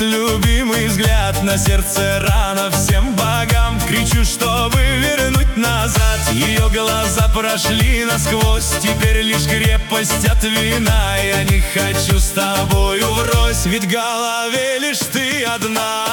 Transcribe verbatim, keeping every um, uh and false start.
любимый взгляд, на сердце рана, всем богам кричу, чтобы вернуть назад. Ее глаза прошли насквозь, теперь лишь крепость от вина. Я не хочу с тобою врозь, ведь в голове лишь ты одна.